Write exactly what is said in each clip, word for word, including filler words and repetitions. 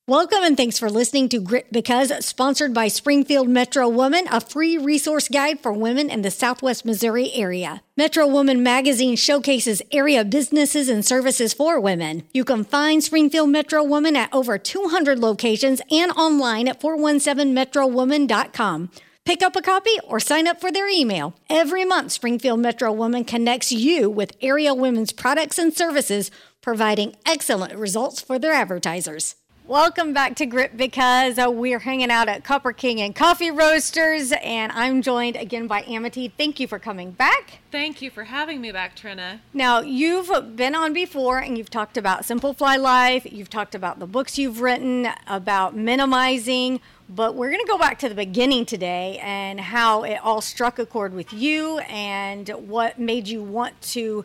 Welcome and thanks for listening to Grit Because, sponsored by Springfield Metro Woman, a free resource guide for women in the Southwest Missouri area. Metro Woman magazine showcases area businesses and services for women. You can find Springfield Metro Woman at over two hundred locations and online at four one seven metro woman dot com. Pick up a copy or sign up for their email. Every month, Springfield Metro Woman connects you with area women's products and services, providing excellent results for their advertisers. Welcome back to Grit Because. Uh, we're hanging out at Copper King and Coffee Roasters, and I'm joined again by Amity. Thank you for coming back. Thank you for having me back, Trina. Now, you've been on before, and you've talked about Simple Fly Life. You've talked about the books you've written, about minimizing, but we're going to go back to the beginning today and how it all struck a chord with you and what made you want to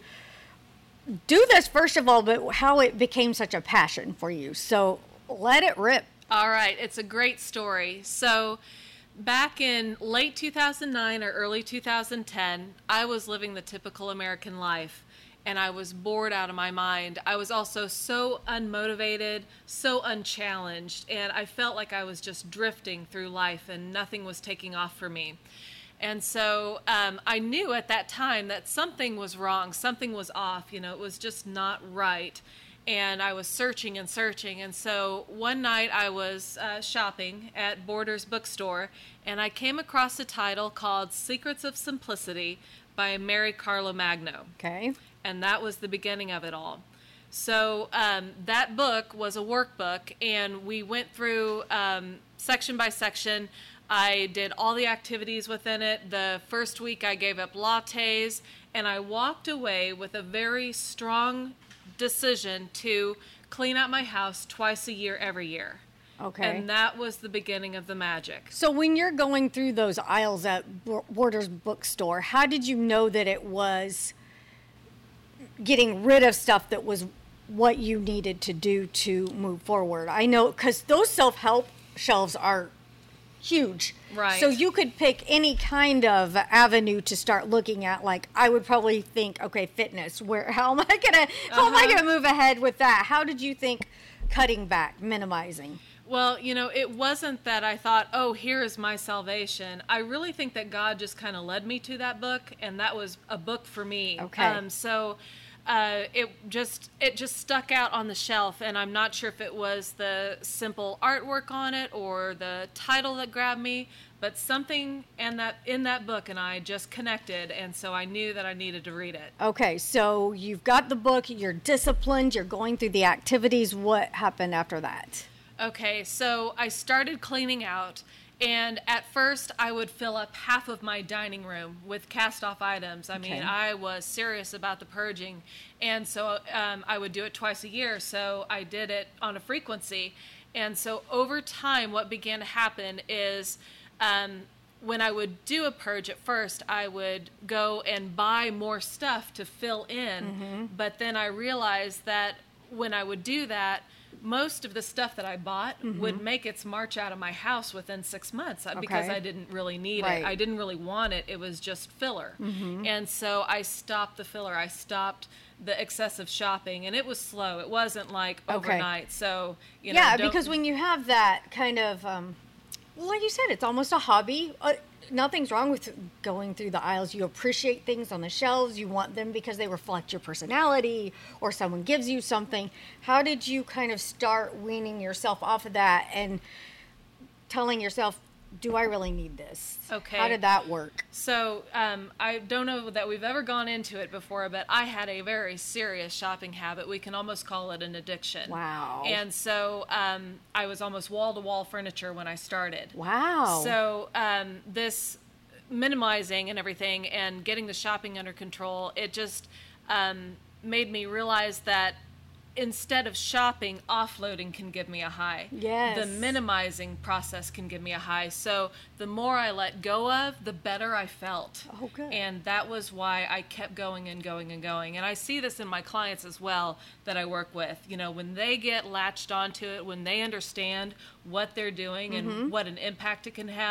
do this, first of all, but how it became such a passion for you. So let it rip. All right. It's a great story. So back in late two thousand nine or early two thousand ten, I was living the typical American life, and I was bored out of my mind. I was also so unmotivated, so unchallenged, and I felt like I was just drifting through life and nothing was taking off for me. And so um, I knew at that time that something was wrong, something was off, you know, it was just not right. And I was searching and searching. And so one night I was uh, shopping at Borders Bookstore, and I came across a title called Secrets of Simplicity by Mary Carlo Magno. Okay. And that was the beginning of it all. So um, that book was a workbook, and we went through um, section by section. I did all the activities within it. The first week I gave up lattes, and I walked away with a very strong decision to clean out my house twice a year every year. Okay. And that was the beginning of the magic. So when you're going through those aisles at Borders Bookstore, how did you know that it was getting rid of stuff that was what you needed to do to move forward? I know, because those self-help shelves are huge. Right. So you could pick any kind of avenue to start looking at. Like, I would probably think, okay, fitness. Where? How am I gonna? How uh-huh. am I gonna move ahead with that? How did you think cutting back, minimizing? Well, you know, it wasn't that I thought, oh, here is my salvation. I really think that God just kind of led me to that book, and that was a book for me. Okay. Um, so. Uh, it just it just stuck out on the shelf, and I'm not sure if it was the simple artwork on it or the title that grabbed me, but something in that in that book and I just connected, and so I knew that I needed to read it. Okay, so you've got the book, you're disciplined, you're going through the activities. What happened after that? Okay, so I started cleaning out. And at first, I would fill up half of my dining room with cast-off items. I Okay. mean, I was serious about the purging. And so um, I would do it twice a year, so I did it on a frequency. And so over time, what began to happen is um, when I would do a purge at first, I would go and buy more stuff to fill in. Mm-hmm. But then I realized that when I would do that, most of the stuff that I bought mm-hmm. would make its march out of my house within six months okay. because I didn't really need right. it. I didn't really want it. It was just filler. Mm-hmm. And so I stopped the filler. I stopped the excessive shopping, and it was slow. It wasn't like overnight. Okay. So, you know. Yeah, don't... because when you have that kind of, um, well, like you said, it's almost a hobby. Uh, Nothing's wrong with going through the aisles. You appreciate things on the shelves. You want them because they reflect your personality or someone gives you something. How did you kind of start weaning yourself off of that and telling yourself, do I really need this? Okay. How did that work? So um, I don't know that we've ever gone into it before, but I had a very serious shopping habit. We can almost call it an addiction. Wow. And so um, I was almost wall-to-wall furniture when I started. Wow. So um, this minimizing and everything and getting the shopping under control, it just um, made me realize that instead of shopping, offloading can give me a high. Yes. The minimizing process can give me a high. So the more I let go of, the better I felt. Oh, good. And that was why I kept going and going and going. And I see this in my clients as well that I work with. You know, when they get latched onto it, when they understand what they're doing mm-hmm. and what an impact it can have,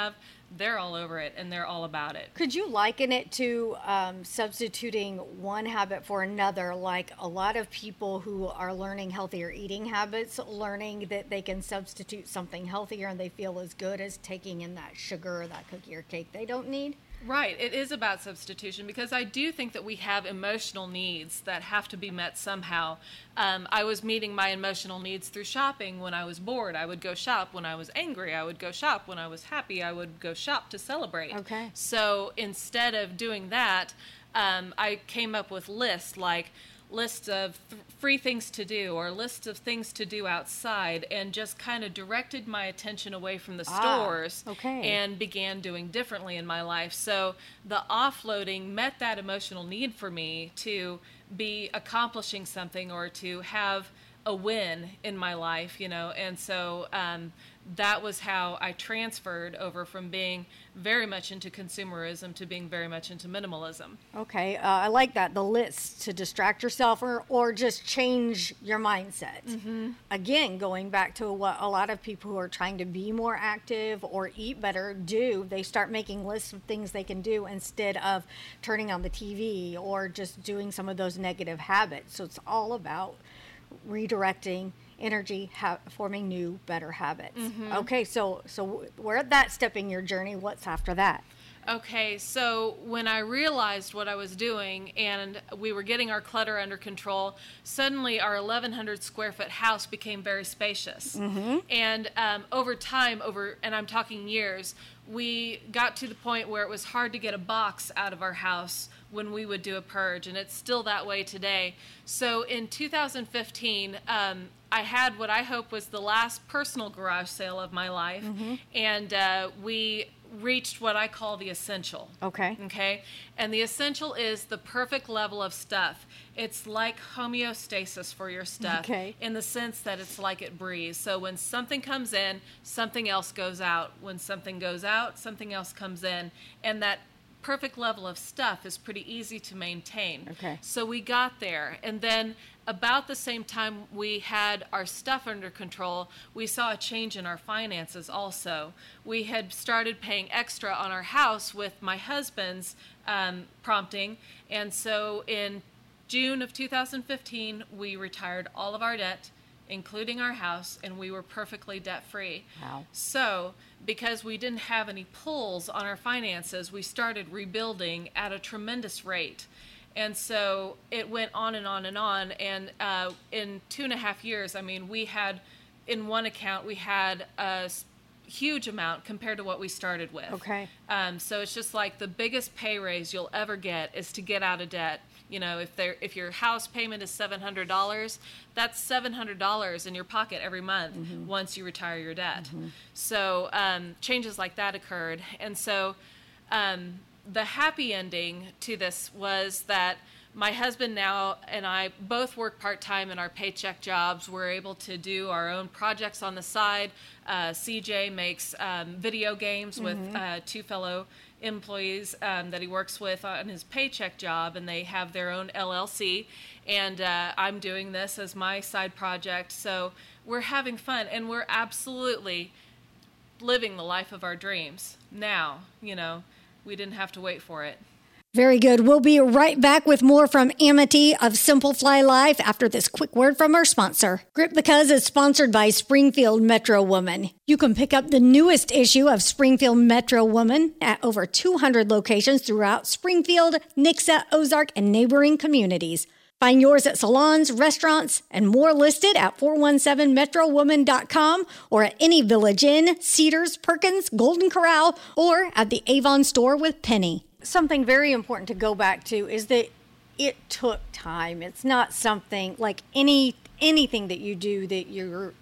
they're all over it and they're all about it. Could you liken it to um, substituting one habit for another? Like a lot of people who are learning healthier eating habits, learning that they can substitute something healthier and they feel as good as taking in that sugar or that cookie or cake they don't need? Right. It is about substitution because I do think that we have emotional needs that have to be met somehow. Um, I was meeting my emotional needs through shopping. When I was bored, I would go shop. When I was angry, I would go shop. When I was happy, I would go shop to celebrate. Okay. So instead of doing that, um, I came up with lists like lists of th- free things to do or lists of things to do outside, and just kind of directed my attention away from the stores ah, okay. and began doing differently in my life. So the offloading met that emotional need for me to be accomplishing something or to have a win in my life, you know, and so um, that was how I transferred over from being very much into consumerism to being very much into minimalism. Okay, uh, I like that, the list to distract yourself or, or just change your mindset. Mm-hmm. Again, going back to what a lot of people who are trying to be more active or eat better do, they start making lists of things they can do instead of turning on the T V or just doing some of those negative habits. So it's all about redirecting energy, ha- forming new, better habits. Mm-hmm. Okay, so so we're at that step in your journey. What's after that? Okay, so when I realized what I was doing and we were getting our clutter under control, suddenly our eleven hundred square foot house became very spacious. Mm-hmm. And um, over time, over and I'm talking years, we got to the point where it was hard to get a box out of our house when we would do a purge, and it's still that way today. So in two thousand fifteen, um, I had what I hope was the last personal garage sale of my life, mm-hmm. and uh, we reached what I call the essential. Okay. Okay? And the essential is the perfect level of stuff. It's like homeostasis for your stuff, okay. in the sense that it's like it breathes. So when something comes in, something else goes out. When something goes out, something else comes in. And that perfect level of stuff is pretty easy to maintain. Okay. So we got there. And then about the same time we had our stuff under control, we saw a change in our finances also. We had started paying extra on our house with my husband's um, prompting. And so in June of two thousand fifteen, we retired all of our debt, including our house, and we were perfectly debt-free. Wow. So because we didn't have any pulls on our finances, we started rebuilding at a tremendous rate. And so it went on and on and on. And uh, in two and a half years, I mean, we had, in one account, we had a huge amount compared to what we started with. Okay. Um, so it's just like the biggest pay raise you'll ever get is to get out of debt. You know, if there, if your house payment is seven hundred dollars, that's seven hundred dollars in your pocket every month mm-hmm. once you retire your debt. Mm-hmm. So um, changes like that occurred. And so um, the happy ending to this was that my husband now and I both work part-time in our paycheck jobs. We're able to do our own projects on the side. Uh, C J makes um, video games mm-hmm. with uh, two fellow employees um, that he works with on his paycheck job, and they have their own L L C. And uh, I'm doing this as my side project. So we're having fun, and we're absolutely living the life of our dreams now. You know, we didn't have to wait for it. Very good. We'll be right back with more from Amity of Simplify Life after this quick word from our sponsor. Grip Because is sponsored by Springfield Metro Woman. You can pick up the newest issue of Springfield Metro Woman at over two hundred locations throughout Springfield, Nixa, Ozark, and neighboring communities. Find yours at salons, restaurants, and more listed at four one seven metro woman dot com or at any Village Inn, Cedars, Perkins, Golden Corral, or at the Avon store with Penny. Something very important to go back to is that it took time. It's not something like any anything that you do that you're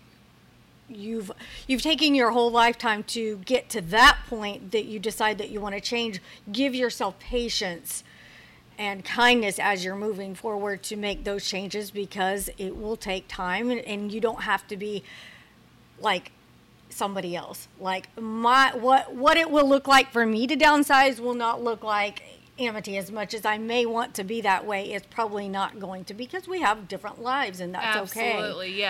you've you've taken your whole lifetime to get to that point that you decide that you want to change. Give yourself patience and kindness as you're moving forward to make those changes, because it will take time, and, and you don't have to be like somebody else. Like my what what it will look like for me to downsize will not look like Amity. As much as I may want to be that way, it's probably not going to, because we have different lives, and that's Absolutely, okay. Absolutely, yes.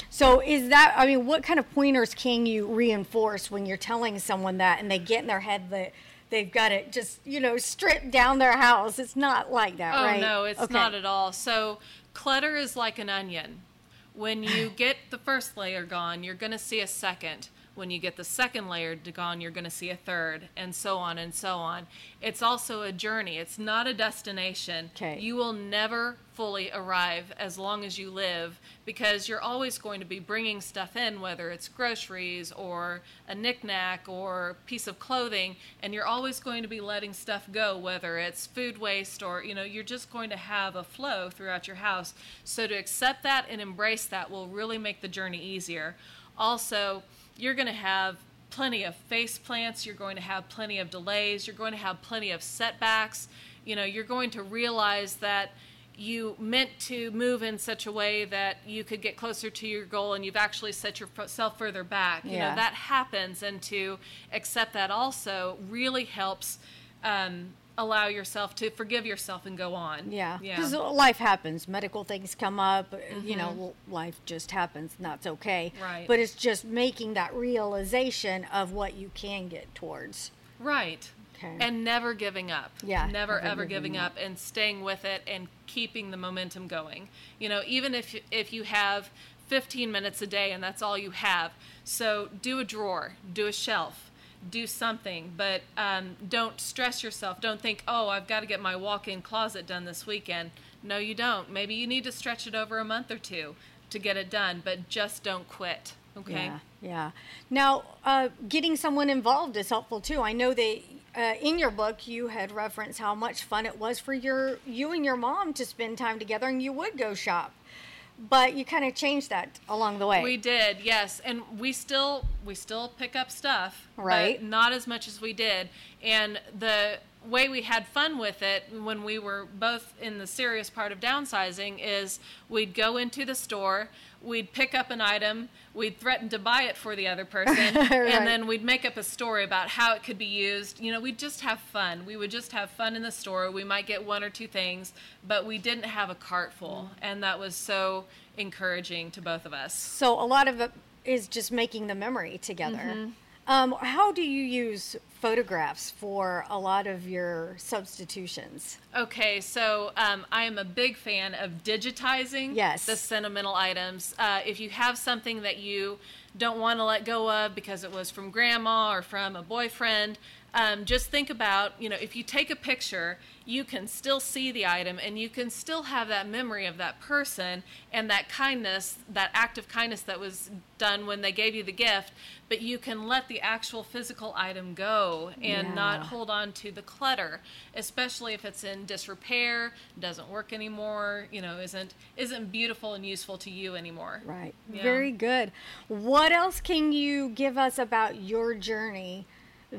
So is that, I mean, what kind of pointers can you reinforce when you're telling someone that and they get in their head that they've got to just, you know, strip down their house? It's not like that, oh, right? Oh, no, it's okay. not at all. So clutter is like an onion. When you get the first layer gone, you're going to see a second. When you get the second layer gone, you're going to see a third, and so on and so on. It's also a journey. It's not a destination. Okay. You will never fully arrive as long as you live, because you're always going to be bringing stuff in, whether it's groceries or a knickknack or piece of clothing, and you're always going to be letting stuff go, whether it's food waste or, you know, you're just going to have a flow throughout your house. So to accept that and embrace that will really make the journey easier. Also, you're going to have plenty of face plants. You're going to have plenty of delays. You're going to have plenty of setbacks. You know, you're going to realize that you meant to move in such a way that you could get closer to your goal, and you've actually set yourself further back. You Yeah. know, that happens, and to accept that also really helps um, allow yourself to forgive yourself and go on. Yeah, Yeah. because life happens. Medical things come up. Mm-hmm. You know, life just happens, and that's okay. Right. But it's just making that realization of what you can get towards. Right. Okay. And never giving up. Yeah, Never, never ever giving giving up. up and staying with it and keeping the momentum going. You know, even if if you have fifteen minutes a day and that's all you have. So do a drawer, do a shelf, do something, but um, don't stress yourself. Don't think, oh, I've got to get my walk-in closet done this weekend. No, you don't. Maybe you need to stretch it over a month or two to get it done, but just don't quit. Okay? Yeah, yeah. Now, uh, getting someone involved is helpful too. I know that uh, in your book you had referenced how much fun it was for your you and your mom to spend time together, and you would go shop. But you kind of changed that along the way. We did, yes, and we still we still pick up stuff, right? But not as much as we did. And the way we had fun with it when we were both in the serious part of downsizing is we'd go into the store, we'd pick up an item, we'd threaten to buy it for the other person, right. and then we'd make up a story about how it could be used. You know, we'd just have fun. We would just have fun in the store. We might get one or two things, but we didn't have a cart full, and that was so encouraging to both of us. So a lot of it is just making the memory together. Mm-hmm. Um, how do you use photographs for a lot of your substitutions? Okay, so um, I am a big fan of digitizing yes. the sentimental items. Uh, if you have something that you don't want to let go of because it was from grandma or from a boyfriend, um, just think about, you know, if you take a picture, you can still see the item and you can still have that memory of that person and that kindness, that act of kindness that was done when they gave you the gift, but you can let the actual physical item go and yeah. not hold on to the clutter, especially if it's in disrepair, doesn't work anymore, you know, isn't isn't beautiful and useful to you anymore. Right. Yeah. Very good. What else can you give us about your journey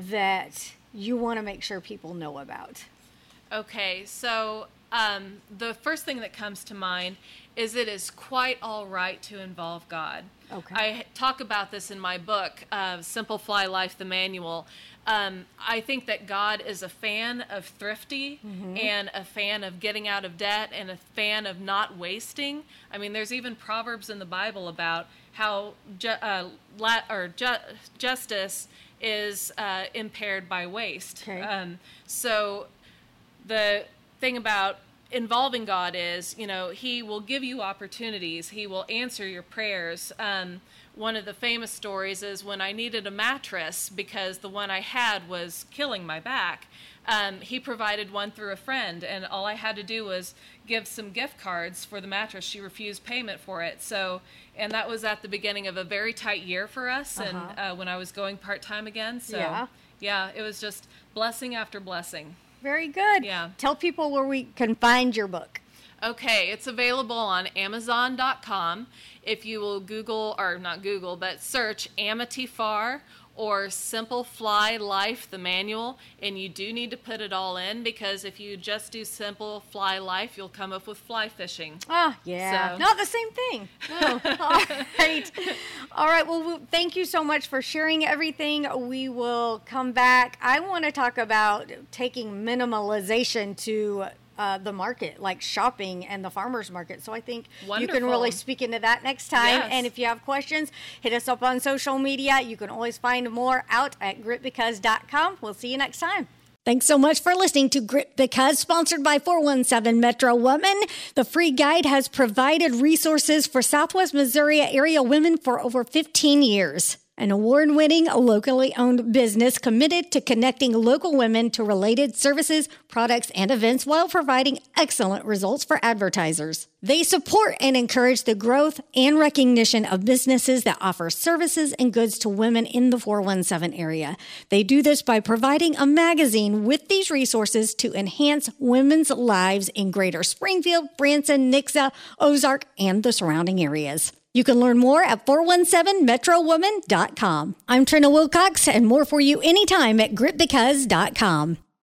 that you want to make sure people know about? Okay, so um, the first thing that comes to mind is it is quite all right to involve God. Okay. I talk about this in my book, uh, Simple Fly Life, the Manual. Um, I think that God is a fan of thrifty mm-hmm. and a fan of getting out of debt and a fan of not wasting. I mean, there's even Proverbs in the Bible about how ju- uh, la- or ju- justice is uh, impaired by waste. Okay. Um, so the thing about involving God is, you know, he will give you opportunities. He will answer your prayers. Um, one of the famous stories is when I needed a mattress because the one I had was killing my back. Um, he provided one through a friend, and all I had to do was give some gift cards for the mattress. She refused payment for it. So, and that was at the beginning of a very tight year for us, uh-huh. and uh, when I was going part-time again. So, yeah. yeah, it was just blessing after blessing. Very good. Yeah. Tell people where we can find your book. Okay, it's available on amazon dot com. If you will Google, or not Google, but search Amity Far or Simple Fly Life, the manual, and you do need to put it all in because if you just do Simple Fly Life, you'll come up with fly fishing. Ah, yeah. So. Not the same thing. No. All right. All right. Well, thank you so much for sharing everything. We will come back. I want to talk about taking minimalization to uh, the market, like shopping and the farmers market. So I think Wonderful. you can really speak into that next time. Yes. And if you have questions, hit us up on social media. You can always find more out at grit because dot com. We'll see you next time. Thanks so much for listening to Grit Because, sponsored by four one seven Metro Woman. The free guide has provided resources for Southwest Missouri area women for over fifteen years. An award-winning, locally owned business committed to connecting local women to related services, products, and events while providing excellent results for advertisers. They support and encourage the growth and recognition of businesses that offer services and goods to women in the four one seven area. They do this by providing a magazine with these resources to enhance women's lives in Greater Springfield, Branson, Nixa, Ozark, and the surrounding areas. You can learn more at four one seven metro woman dot com. I'm Trina Wilcox, and more for you anytime at grit because dot com.